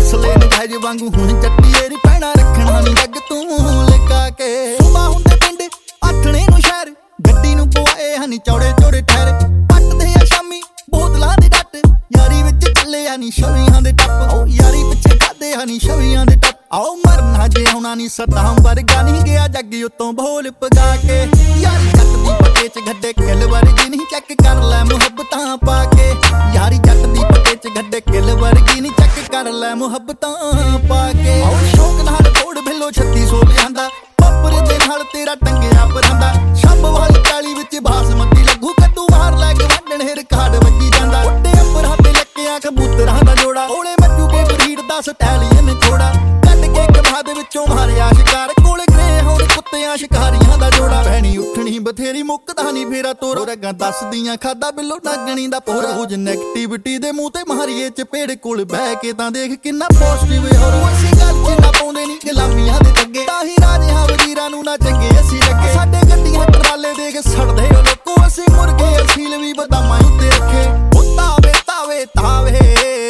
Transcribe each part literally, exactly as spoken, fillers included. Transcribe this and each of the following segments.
ਹੌਸਲੇ ਨਜਾਇਜ਼ ਵਾਂਗੂ ਹੁਣ ਜੱਟੀਏ ਨੀ ਪੈਣਾ ਰੱਖਣਾ ਨੀ ਜੱਗ ਤੂੰ ਲਿਕਾ ਕੇ ਸੁਬਾ ਹੁੰਦੇ ਪਿੰਡ ਆਥਣੇ ਨੂੰ ਸ਼ਹਿਰ ਗੱਡੀ ਨੂੰ ਪਵਾਏ ਹਨੀ ਚੌੜੇ ਚੌੜੇ ਠਹਿਰ ਪੱਟਦੇ ਆ ਸ਼ਾਮੀ ਬੋਤਲਾਂ ਦੇ ਡੱਟ ਯਾਰੀ ਵਿੱਚ ਚੱਲੇ ਹਨੀ ਛਵੀਆਂ ਦੇ ਟੱਪ ਓ ਯਾਰੀ ਪਿੱਛੇ ਖਾਦੇ ਹਨੀ ਛਵੀਆਂ ਦੇ ਟੱਪ ਆਓ ਮਰਨਾ ਜੇ ਆਉਣਾ ਨੀ ਸਤਾਂ ਵਰਗਾ ਨਹੀਂ ਗਿਆ ਜੱਗ ਉਤੋਂ ਭੋਲ ਪਗਾ ਕੇ ਯਾਰੀ ਜੱਟ ਦੀ ਪੱਟੇ ਚ ਗੱਡੇ ਕਿਲ ਵਰਗੀ ਨਹੀਂ ਚੈੱਕ ਕਰ ਲੈ ਮੁਹੱਬਤਾਂ ਪਾ ਕੇ ਯਾਰੀ ਜੱਟ ਦੀ ਪੱਟੇ ਚ ਗੱਡੇ ਕਿਲ ਵਰਗੀ ਨਹੀਂ ਚੈੱਕ ਕਰ ਲੈ ਮੁਹੱਬਤਾਂ ਪਾ ਕੇ ਆਓ ਸ਼ੌਕ ਨਾਲ ਤੋੜ ਬਿੱਲੋ ਛੱਤੀ ਸੌ ਲਿਆਂਦਾ ਪਾਪਰ ਦੇ ਨਾਲ ਤੇਰਾ ਟੰਗਿਆ ਪਰਾਂਦਾ ਛੱਬ ਵਾਲੀ ਕਾਲੀ ਵਿੱਚ ਬਾਸਮਤੀ ਲੱਗੂ ਕੱਦੂ ਮਾਰ ਲੈ ਕੇ ਵੱਢਣ ਰਿਕਾਰਡ ਵੱਜੀ ਜਾਂਦਾ ਉੱਡੇ ਅੰਬਰਾਂ ਤੇ ਲੱਕਿਆ ਕਬੂਤਰਾਂ ਦਾ ਜੋੜਾ ਓਲੇ ਮੱਜੂ ਕੇ ਬਰੀਡ ਦਾ ਸਟੈਲੀਅਨ ਥੋੜਾ ਕੱਢ ਕੇ ਕਮਾ ਦੇ ਵਿੱਚੋਂ ਮਾਰਿਆ ਸ਼ਿਕਾਰ ਕੋਲੇ ਗਰੇ ਹੁਣ ਕੁੱਤਿਆਂ ਸ਼ਿਕਾਰੀਆਂ ਦਾ ਜੋੜਾ ਭੈਣੀ ਉੱਠਣੀ ਬਥੇਰੀ ਮੁੱਕਦਾ ਨਹੀਂ ਫੇਰਾ ਤੋਰ ਰਗਾਂ ਦੱਸਦੀਆਂ ਖਾਦਾ ਬਿੱਲੋ ਨਾਗਣੀ ਦਾ ਪੋਰ ਰੋਜ਼ ਨੈਗੇਟਿਵਿਟੀ ਦੇ ਮੂੰਹ ਤੇ ਮਾਰੀਏ ਚਪੇੜ ਕੋਲ ਬਹਿ ਕੇ ਤਾਂ ਦੇਖ ਕਿੰਨਾ ਪੋਜ਼ਿਟਿਵ ਹੋਰ ਅਸੀਂ ਗੱਲ ਚ ਨਾ ਪਾਉਂਦੇ ਨਹੀਂ ਗੁਲਾਮੀਆਂ ਦੇ ਅੱਗੇ ਤਾਂ ਹੀ ਰਾਜਿਆਂ ਵਜ਼ੀਰਾਂ ਨੂੰ ਨਾ ਚੰਗੇ ਅਸੀਂ ਲੱਗੇ ਸਾਡੇ ਗੱਡੀਆਂ ਟਰਾਲੇ ਦੇਖ ਸੜਦੇ ਹੋ ਲੋਕੋ ਅਸੀਂ ਮੁਰਗੇ ਅਸੀਲ ਵੀ ਬਦਾਮਾਂ ਉੱਤੇ ਰੱਖੇ ਉਹ ਤਾਵੇ ਤਾਵੇ ਤਾਵੇ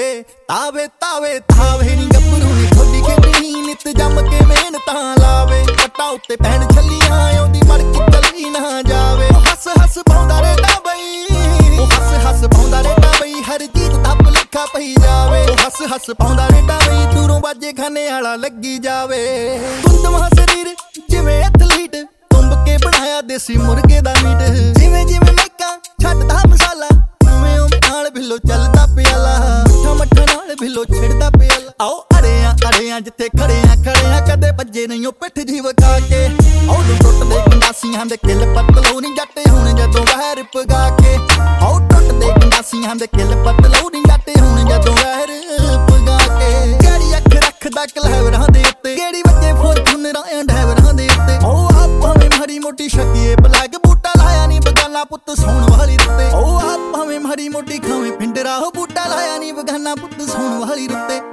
ਤਾਵੇ ਤਾਵੇ ਤਾਵੇ ਨੀ ਗੱਭਰੂ ਨੀ ਥੋੜੀ ਖੇਡਣੀ ਨਿੱਤ ਜੰਮ ਕੇ ਮਿਹਨਤਾਂ ਲਾਵੇ ਪੱਟਾ ਉੱਤੇ ਪੈਣ ਛੱਲੀਆਂ ਆਉਂਦੀ ਮੜ ਕੇ ਚਲੀ ਨਾ ਜਾਵੇ ਉਹ ਹੱਸ ਹੱਸ ਪਾਉਂਦਾ ਰਹਿੰਦਾ ਬਈ ਉਹ ਹੱਸ ਹੱਸ ਪਾਉਂਦਾ ਰਹਿੰਦਾ ਬਈ ਹਰ ਚੀਜ਼ ਦਾ ਭੁਲੇਖਾ ਪਈ ਜਾਵੇ ਉਹ ਹੱਸ ਹੱਸ ਪਾਉਂਦਾ ਰਹਿੰਦਾ ਬਈ ਦੂਰੋਂ ਬਾਜੇ ਖਾਨੇ ਵਾਲਾ ਲੱਗੀ ਜਾਵੇ ਕੁੰਦਮਾ ਸਰੀਰ ਜਿਵੇਂ ਐਥਲੀਟ ਤੁੰਬ ਕੇ ਬਣਾਇਆ ਦੇਸੀ ਮੁਰਗੇ ਦਾ ਮੀਟ ਜਿਵੇਂ ਜਿਵੇਂ ਮੈਕਾਂ ਛੱਡਦਾ ਮਸਾਲਾ ਉਵੇਂ ਉਵੇਂ ਨਾਲ ਬਿੱਲੋ ਚੱਲਦਾ ਪਿਆਲਾ ਮੱਠਾ ਮੱਠਾ ਨਾਲ ਬਿੱਲੋ ਛਿੜਦਾ ਪਿਆਲਾ ਆਓ ਅੜਿਆਂ ਅੜਿਆਂ ਜਿੱਥੇ ਖੜਿਆਂ ਖੜਿਆਂ ਕਦੇ ਭੱਜੇ ਨਹੀਂ ਉਹ ਪਿੱਠ ਜੀ ਵਕਾ ਕੇ ਆਓ ਟੁੱਟਦੇ ਗੰਡਾਸੀਆਂ ਦੇ ਕਿੱਲ ਪਤਲੋ ਨੀ ਜੱਟੇ ਹੁਣ ਜਦੋਂ ਵਹਿਰ ਪਗਾ ਕੇ ਆਓ ਟੁੱਟਦੇ ਗੰਡਾਸੀਆਂ ਦੇ ਕਿੱਲ ਪਤਲੋ ਨੀ ਜੱਟੇ ਹੁਣ ਜਦੋਂ ਵਹਿਰ ਪਗਾ ਕੇ ਕਿਹੜੀ ਅੱਖ ਰੱਖਦਾ ਕਲਹਿਵਰਾਂ ਦੇ ਉੱਤੇ ਕਿਹੜੀ ਵੱਜੇ ਫੋਰਚੂਨਰਾਂ ਆਂ ਡਰਾਈਵਰਾਂ ਦੇ ਉੱਤੇ ਆਓ ਆਪਾਂ ਵੀ ਮਾੜੀ ਮੋਟੀ ਸ਼ੱਕੀਏ ਬਲੈਕ ਬੂਟਾ ਲਾਇਆ ਨੀ ਬਗਾਨਾ ਪੁੱਤ ਸੌਣ ਵਾਲੀ ਰੁੱਤੇ ਆਓ ਆਪਾਂ ਵੀ ਮਾੜੀ ਮੋਟੀ ਖਾਵੇਂ ਪਿੰਡਰਾ ਹੋ ਬੂਟਾ ਲਾਇਆ ਨੀ ਬਗਾਨਾ ਪੁੱਤ ਸੌਣ ਵਾਲੀ ਰੁੱਤੇ